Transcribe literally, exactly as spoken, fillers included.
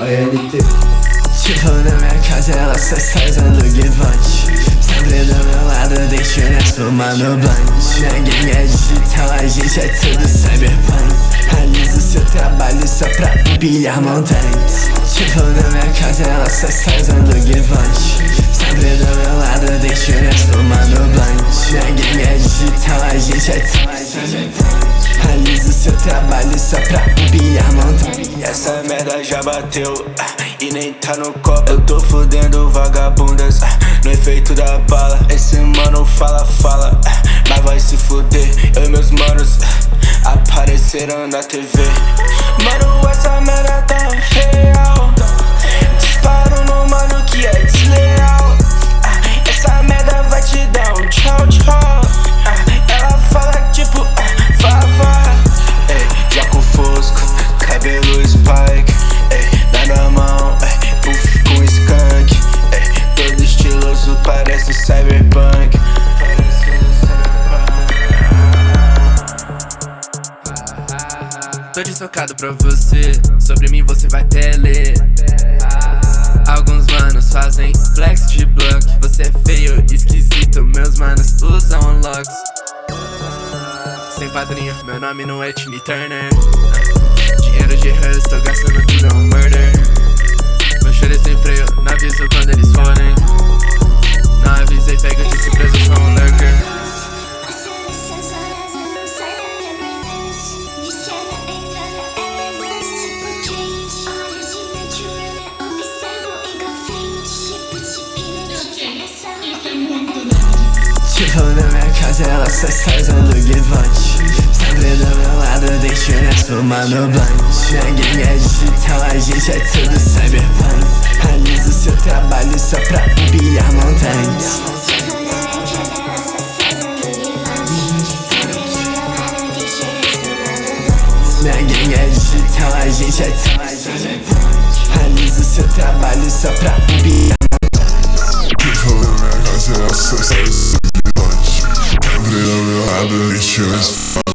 L T. Tipo, na minha casa ela só sai usando guivante. Sempre do meu lado, deixo nós fumando blunt. Minha gang é digital, a gente é tudo cyberpunk. Realizo seu trabalho só pra pilhar montantes. Tipo, na minha casa ela só sai usando guivante. Sempre do meu lado, deixo nós fumando blunt. Minha gang é digital, a gente é tudo cyberpunk. Realizo seu trabalho só pra pilhar montantes. Essa merda já bateu e nem tá no copo. Eu tô fudendo vagabundas no efeito da bala. Esse mano fala, fala, mas vai se fuder. Eu e meus manos apareceram na T V. Mano, essa merda tá real. Disparo no mano que é desleal. Essa merda vai te dar um tchau, tchau. Ela fala tipo Vavá. Ei, Jaco Fosco, cabelo spike. Ei, dá na mão, ei, puff com skunk. Ei, todo estiloso, parece cyberpunk. Tô desfocado pra você, sobre mim você vai até ler. Alguns manos fazem flex de block. Você é feio, esquisito, meus manos usam unlocks. Sem padrinho, meu nome não é Timmy Turner. Dinheiro de hers, tô gastando tudo, é um murder. Meu choro é sem freio, não aviso quando eles forem. Não avisei, pega de surpresa, eu sou um lurker. Tipo, na minha casa ela só sai usando guivante. Sempre do meu lado, deixo nós fumando blunt. Minha gang é digital, a gente é tudo cyberpunk. Realizo seu trabalho só pra pilhar montantes. Minha gang é digital, a gente é tudo cyberpunk. Realizo seu trabalho só pra pilhar. Tipo, na minha casa ela só sai usando guivante. Sempre do meu lado, deixo nós